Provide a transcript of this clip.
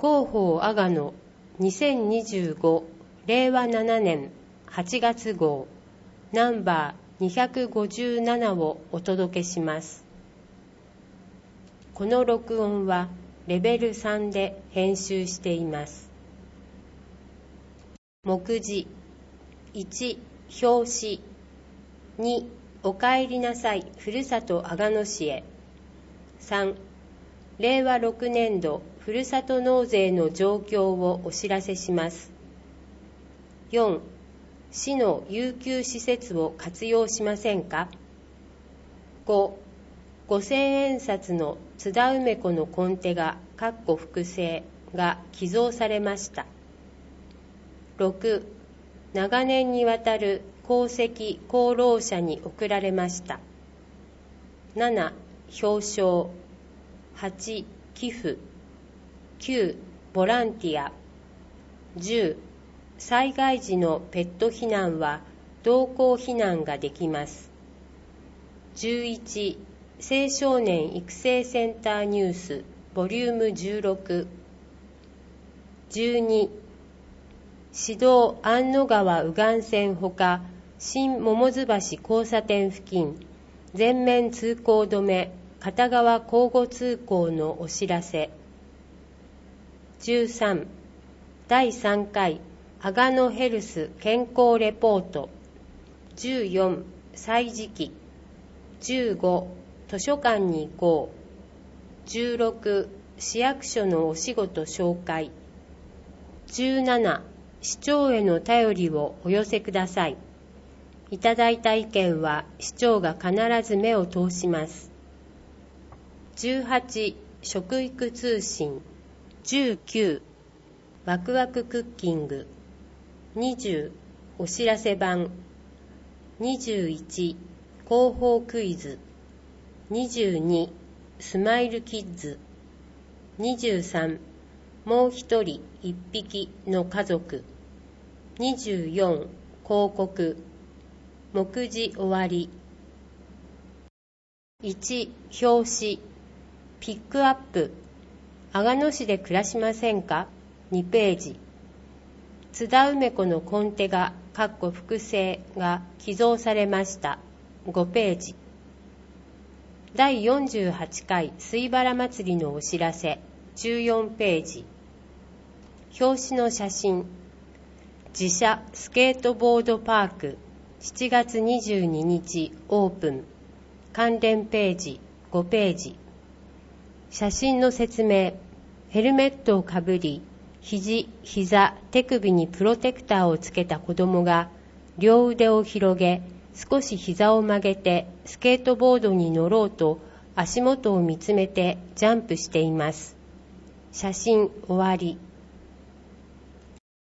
広報阿賀野2025令和7年8月号ナンバー257をお届けします。この録音はレベル3で編集しています。目次1、表紙2、おかえりなさいふるさと阿賀野市へ3、令和6年度ふるさと納税の状況をお知らせします。4、市の有給施設を活用しませんか。5、5000円札の津田梅子のコンテが複製が寄贈されました。6、長年にわたる功績功労者に贈られました。7、表彰。8、寄付。9、ボランティア。10、災害時のペット避難は同行避難ができます。11、青少年育成センターニュースボリューム16。12、市道安野川右岸線ほか新桃津橋交差点付近全面通行止め片側交互通行のお知らせ。13、第3回阿賀野ヘルス健康レポート。14、歳時記。15、図書館に行こう。16、市役所のお仕事紹介。17、市長への便りをお寄せください。いただいた意見は市長が必ず目を通します。18、食育通信。19、ワクワククッキング。20、お知らせ版。21、広報クイズ。22、スマイルキッズ。23、もう一人一匹の家族。24、広告。目次終わり。1、表紙。ピックアップ。阿賀野市で暮らしませんか2ページ。津田梅子のコンテが複製が寄贈されました5ページ。第48回水原祭りのお知らせ14ページ。表紙の写真。自社スケートボードパーク7月22日オープン。関連ページ5ページ。写真の説明。ヘルメットをかぶり、肘、膝、手首にプロテクターをつけた子供が両腕を広げ、少し膝を曲げてスケートボードに乗ろうと足元を見つめてジャンプしています。写真終わり。